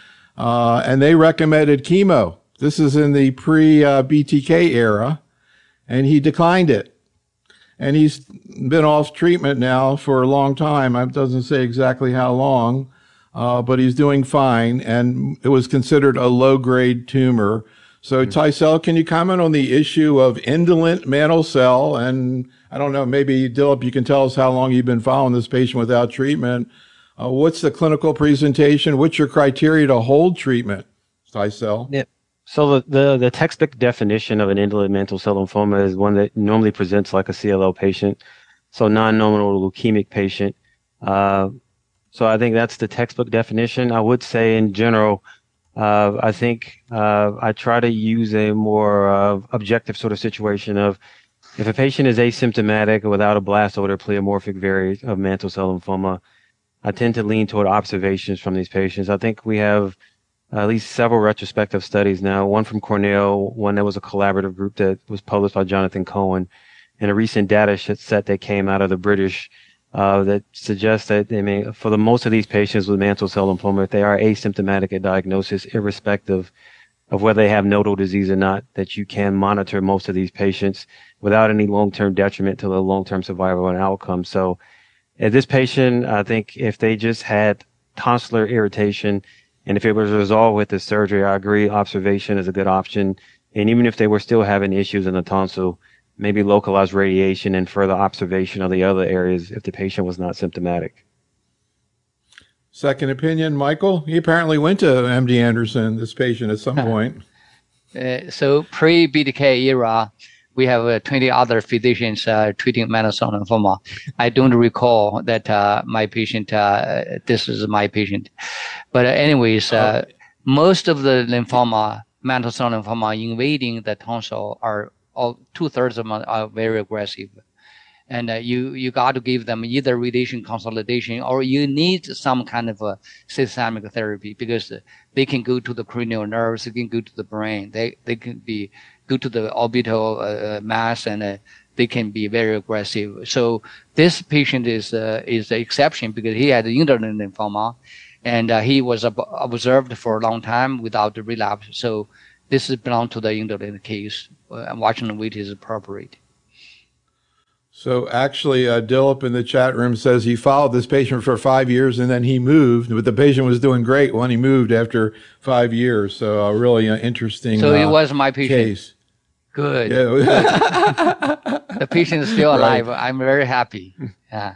A: And they recommended chemo. This is in the pre-BTK era, and he declined it. And he's been off treatment now for a long time. It doesn't say exactly how long, but he's doing fine, and it was considered a low-grade tumor. So, Tysel, can you comment on the issue of indolent mantle cell? And I don't know, maybe, Dillip, you can tell us how long you've been following this patient without treatment. What's the clinical presentation? What's your criteria to hold treatment, Tysel?
B: Yeah. So the textbook definition of an indolent mantle cell lymphoma is one that normally presents like a CLL patient, so non-nominal leukemic patient. So I think that's the textbook definition. I would say in general, I think I try to use a more objective sort of situation of if a patient is asymptomatic without a blast or pleomorphic variant of mantle cell lymphoma, I tend to lean toward observations from these patients. I think we have at least several retrospective studies now, one from Cornell, one that was a collaborative group that was published by Jonathan Cohen, and a recent data set that came out of the British that suggests that, I mean, for the most of these patients with mantle cell lymphoma, if they are asymptomatic at diagnosis, irrespective of whether they have nodal disease or not, that you can monitor most of these patients without any long-term detriment to the long-term survival and outcome. So at this patient, I think if they just had tonsillar irritation and if it was resolved with the surgery, I agree observation is a good option. And even if they were still having issues in the tonsil, maybe localized radiation and further observation of the other areas if the patient was not symptomatic.
A: Second opinion, Michael? He apparently went to MD Anderson, this patient, at some point.
C: So pre-BTK era, we have 20 other physicians treating mantle cell lymphoma. I don't recall that my patient, this is my patient. But anyways, most of the lymphoma, mantle cell lymphoma invading the tonsil are all 2/3 of them are very aggressive. And you got to give them either radiation consolidation or you need some kind of a systemic therapy because they can go to the cranial nerves, they can go to the brain, they can be go to the orbital mass, and they can be very aggressive. So this patient is the exception because he had indolent lymphoma, and he was observed for a long time without the relapse. So this belongs to the indolent case. Watching the weight is appropriate.
A: So actually, Dillip in the chat room says he followed this patient for 5 years and then he moved, but the patient was doing great when he moved after 5 years. So really interesting.
C: So it was my patient.
A: Case.
C: Good. Yeah. Good. The patient is still alive. Right. I'm very happy. Yeah.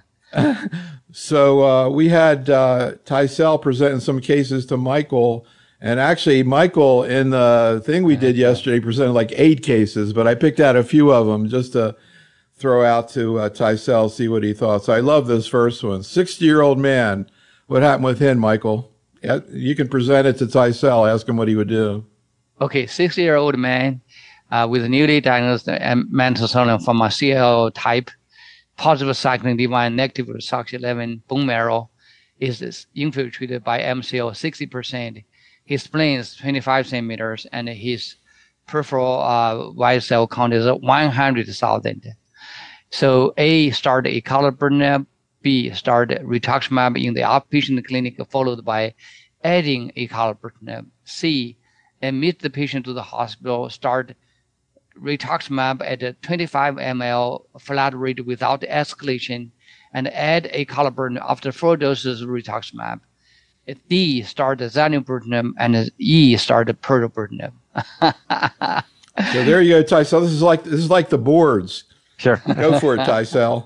A: So we had Tysel presenting some cases to Michael. And actually, Michael, in the thing we did yesterday, presented like 8 cases, but I picked out a few of them just to throw out to Tysel, see what he thought. So I love this first one. 60-year-old man. What happened with him, Michael? You can present it to Tysel, ask him what he would do.
C: Okay, 60-year-old man with newly diagnosed mantle cell lymphoma CLL type, positive cyclin D1, negative SOX11 bone marrow is infiltrated by MCL 60%. His spleen is 25 centimeters, and his peripheral white cell count is 100,000. So A, start acalabrutinib, B, start rituximab in the outpatient clinic, followed by adding acalabrutinib. C, admit the patient to the hospital, start rituximab at 25 ml flat rate without escalation, and add acalabrutinib after 4 doses of rituximab. D, start zanubrutinib, and E, start pirtobrutinib.
A: So there you go, Tysel. This is like the boards.
B: Sure.
A: Go for it, Tysel.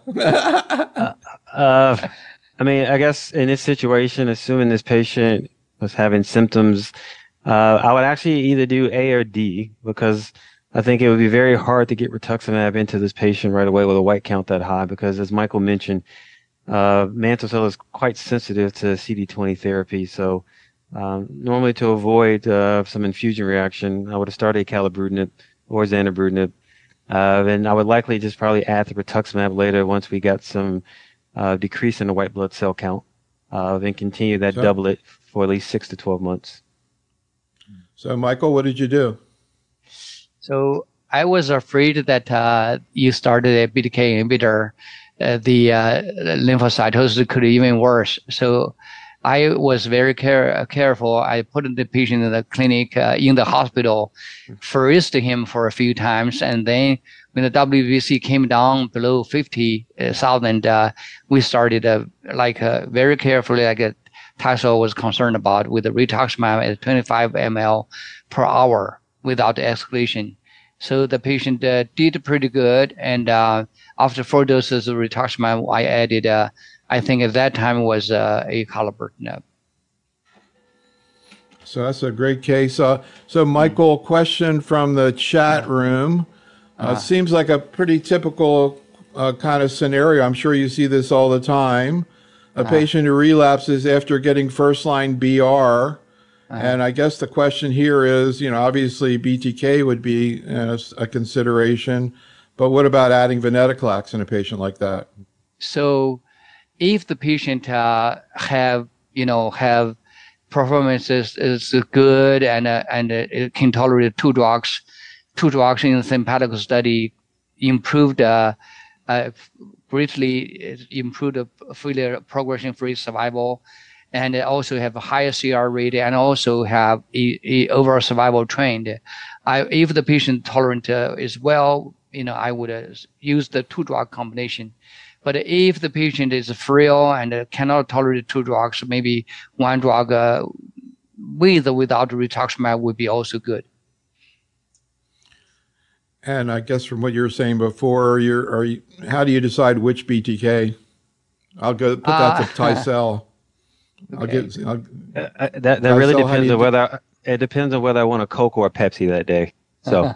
B: I mean, I guess in this situation, assuming this patient was having symptoms, I would actually either do A or D, because I think it would be very hard to get rituximab into this patient right away with a white count that high, because as Michael mentioned, mantle cell is quite sensitive to CD20 therapy. So Normally, to avoid some infusion reaction, I would have started acalabrutinib or zanubrutinib. And I would likely just probably add the rituximab later once we got some decrease in the white blood cell count. Then continue that doublet for at least 6 to 12 months.
A: So, Michael, what did you do?
C: So I was afraid that you started a BTK inhibitor, the lymphocytosis could even worse. So I was very careful. I put the patient in the clinic, in the hospital, first him for a few times, and then when the WBC came down below 50,000, we started very carefully, like Tyso was concerned about, with the rituximab at 25 ml per hour without escalation. So the patient did pretty good, and after 4 doses of rituximab, I added, I think at that time was acalabrutinib.
A: So that's a great case. So Michael, question from the chat room. It seems like a pretty typical kind of scenario. I'm sure you see this all the time. A patient who relapses after getting first-line BR. And I guess the question here is, obviously BTK would be a consideration, but what about adding venetoclax in a patient like that?
C: So if the patient have performances is good and it can tolerate two drugs in the sympathic study improved greatly improved failure progression-free survival, and also have a higher CR rate and also have a overall survival trend. If the patient tolerant is well, I would use the 2-drug combination. But if the patient is frail and cannot tolerate 2 drugs, maybe 1 drug with or without rituximab would be also good.
A: And I guess from what you were saying before, how do you decide which BTK? I'll go put that to Tycel.
C: Okay.
B: That really depends on whether I want a Coke or a Pepsi that day. So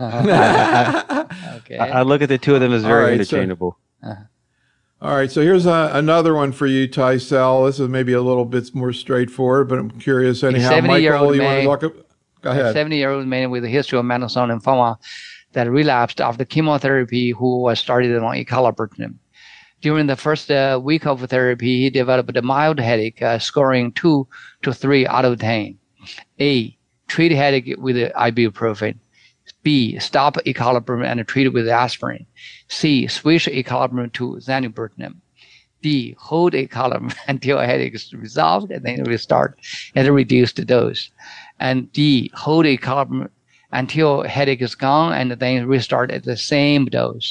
B: I look at the two of them as very interchangeable.
A: All right, so here's another one for you, Tycel. This is maybe a little bit more straightforward, but I'm curious anyhow. Michael, you want to talk about? Go ahead.
C: A 70-year-old man with a history of mantle cell lymphoma that relapsed after chemotherapy who was started on acalabrutinib. During the first week of therapy, he developed a mild headache, scoring 2 to 3 out of 10. A, treat headache with ibuprofen. B, stop acalabrutinib and treat it with aspirin. C, switch acalabrutinib to zanubrutinib. D, hold acalabrutinib until headache is resolved and then restart at a reduced dose. And D, hold acalabrutinib until headache is gone and then restart at the same dose.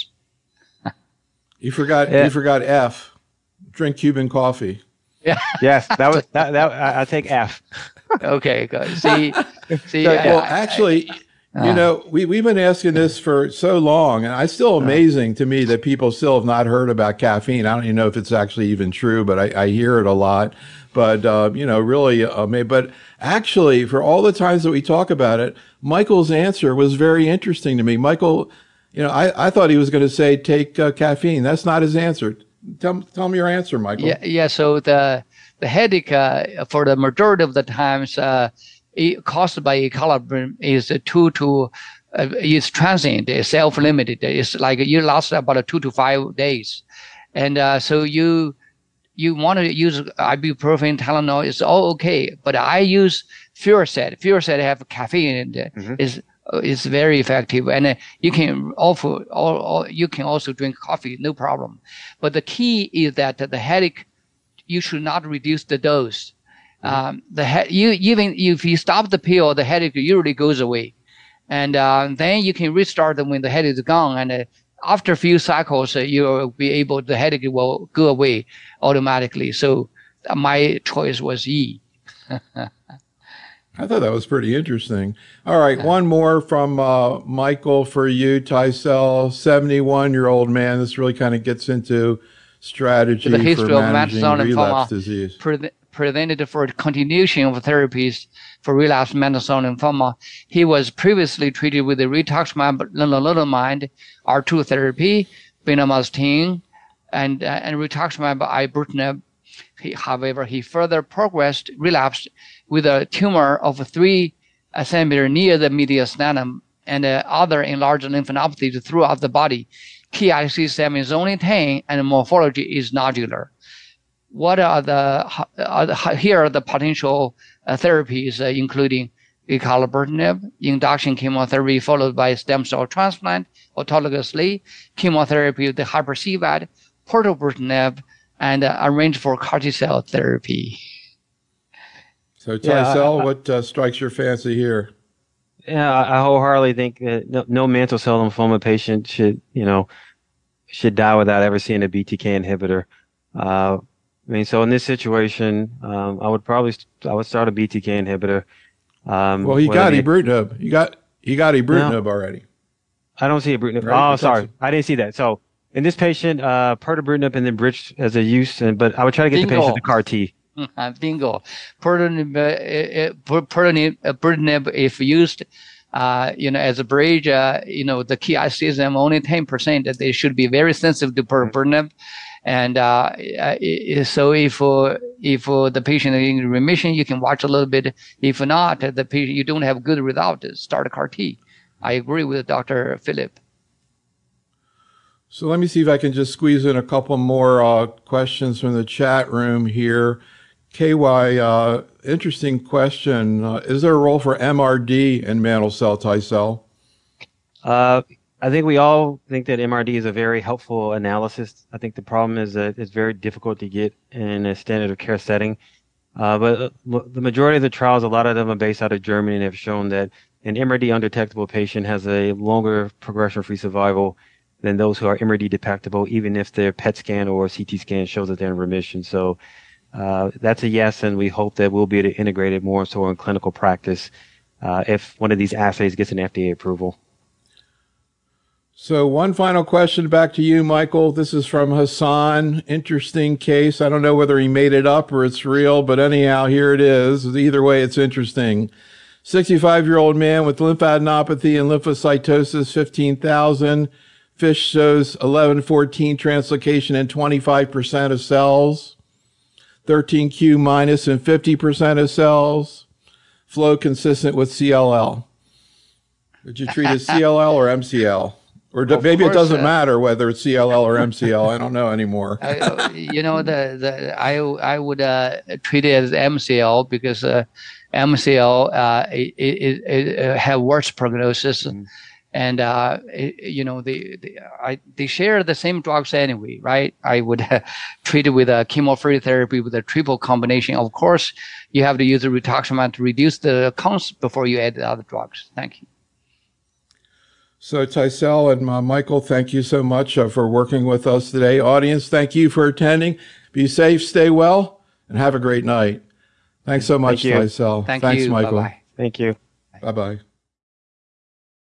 A: You forgot F. Drink Cuban coffee.
C: Yeah.
B: Yes, that was that. I take F.
C: Okay, good. See.
A: Well, actually, we've been asking this for so long, and it's still amazing to me that people still have not heard about caffeine. I don't even know if it's actually even true, but I hear it a lot. But really, but actually, for all the times that we talk about it, Michael's answer was very interesting to me. Michael. I thought he was going to say take caffeine. That's not his answer. Tell me your answer, Michael.
C: Yeah. So the headache for the majority of the times caused by acalabrutinib is is transient, it's self-limited. It's like you last about 2 to 5 days, and so you want to use ibuprofen, Tylenol, it's all okay. But I use Furoset. Furoset have caffeine in it. Is very effective, and you can you can also drink coffee, no problem. But the key is that the headache, you should not reduce the dose. Even if you stop the pill, the headache usually goes away, and then you can restart when the headache is gone. And after a few cycles, you'll be able, the headache will go away automatically. So my choice was E.
A: I thought that was pretty interesting. All right, one more from Michael for you, Tycel, 71-year-old man. This really kind of gets into strategy for managing relapse disease.
C: Presented for continuation of therapies for relapsed mantle cell lymphoma. He was previously treated with the rituximab, lenalidomide, R2 therapy, bendamustine, and rituximab ibrutinib. However, he further relapsed with a tumor of 3 centimeter near the mediastinum and other enlarged lymphadenopathies throughout the body. Ki-67 is only 10 and morphology is nodular. What are here are the potential therapies, including acalabrutinib, induction chemotherapy followed by stem cell transplant autologously, chemotherapy with the hyper-CVAD, pirtobrutinib, and arrange for CAR T-cell therapy.
A: So, Tycel, what strikes your fancy here?
B: Yeah, I wholeheartedly think that no mantle cell lymphoma patient should die without ever seeing a BTK inhibitor. I mean, so in this situation, I would start a BTK inhibitor.
A: Well, he got ibrutinib. He got ibrutinib already.
B: I don't see ibrutinib.
A: Right?
B: Oh, sorry, I didn't see that. So in this patient, pirtobrutinib and then bridge as a use, but I would try to get the patient to CAR T.
C: Bingo. Pirtobrutinib, if used, as a bridge, the Ki-67 only 10%, that they should be very sensitive to pirtobrutinib. And so if the patient is in remission, you can watch a little bit. If not, the patient, you don't have good result, start a CAR T. I agree with Dr. Philip.
A: So let me see if I can just squeeze in a couple more questions from the chat room here. KY, interesting question. Is there a role for MRD in mantle cell Tycel?
B: I think we all think that MRD is a very helpful analysis. I think the problem is that it's very difficult to get in a standard of care setting. But the majority of the trials, a lot of them are based out of Germany and have shown that an MRD undetectable patient has a longer progression-free survival than those who are MRD detectable, even if their PET scan or CT scan shows that they're in remission. So that's a yes, and we hope that we'll be able to integrate it more so in clinical practice if one of these assays gets an FDA approval.
A: So one final question back to you, Michael. This is from Hassan. Interesting case. I don't know whether he made it up or it's real, but anyhow, here it is. Either way, it's interesting. 65-year-old man with lymphadenopathy and lymphocytosis, 15,000. FISH shows 1114 translocation in 25% of cells. 13Q minus in 50% of cells. Flow consistent with CLL. Did you treat as CLL or MCL? Or maybe it doesn't matter whether it's CLL or MCL. I don't know anymore.
C: I would treat it as MCL because MCL it have worse prognosis, and they share the same drugs anyway, right? I would treat it with a chemotherapy therapy with a triple combination. Of course, you have to use the rituximab to reduce the counts before you add the other drugs. Thank you.
A: So Tycel and Michael, thank you so much for working with us today. Audience, thank you for attending. Be safe, stay well, and have a great night. Thanks so much, Tycel.
C: Thanks,
A: Michael.
C: Bye-bye.
B: Thank you.
A: Bye-bye.